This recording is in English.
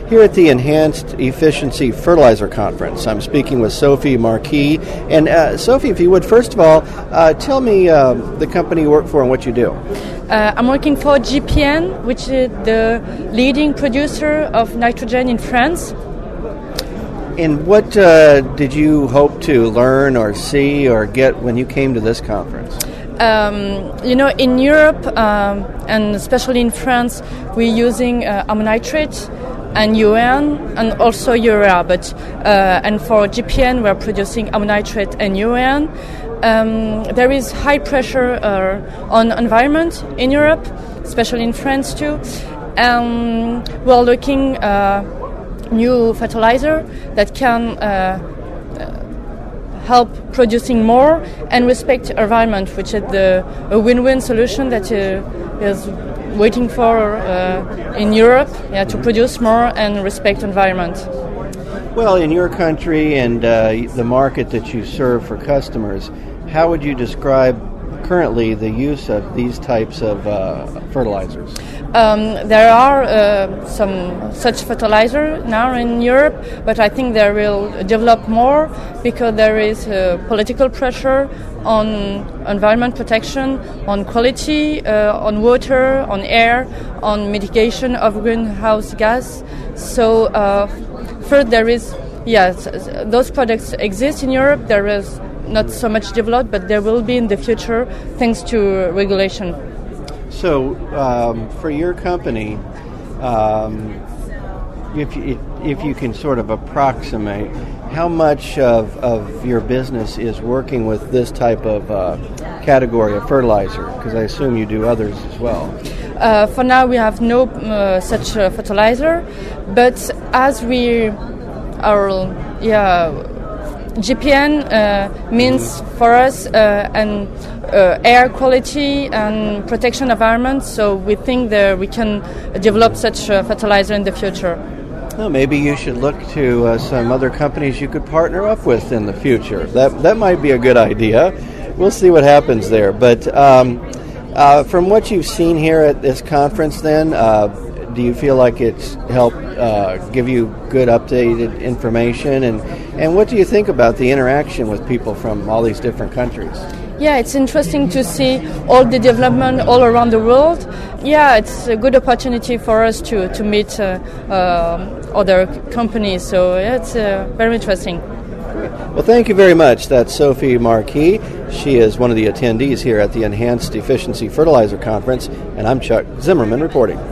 here at the Enhanced Efficiency Fertilizer Conference. I'm speaking with Sophie Marquis. And Sophie, if you would, first of all, tell me the company you work for and what you do. I'm working for GPN, which is the leading producer of nitrogen in France. And what did you hope to learn or see or get when you came to this conference? In Europe, and especially in France, we're using ammonitrate and UAN and also urea. And for GPN, we're producing ammonitrate and UAN. There is high pressure on environment in Europe, especially in France too. We're looking new fertilizer that can help producing more and respect environment, which is a win-win solution that is waiting for in Europe to produce more and respect environment. Well, in your country and the market that you serve for customers, how would you describe currently the use of these types of fertilizers? There are some such fertilizer now in Europe, but I think they will develop more because there is political pressure on environment protection, on quality, on water, on air, on mitigation of greenhouse gas. So first there is, those products exist in Europe. There is not so much developed, but there will be in the future thanks to regulation. So, for your company, if you can sort of approximate, how much of your business is working with this type of category of fertilizer? Because I assume you do others as well. For now, we have no such fertilizer, but as we are, GPN means for us air quality and protection environment, so we think that we can develop such fertilizer in the future. Well, maybe you should look to some other companies you could partner up with in the future. That might be a good idea. We'll see what happens there. But from what you've seen here at this conference then, do you feel like it's helped give you good updated information? And what do you think about the interaction with people from all these different countries? Yeah, it's interesting to see all the development all around the world. Yeah, it's a good opportunity for us to meet other companies. So it's very interesting. Well, thank you very much. That's Sophie Marquis. She is one of the attendees here at the Enhanced Efficiency Fertilizer Conference, and I'm Chuck Zimmerman reporting.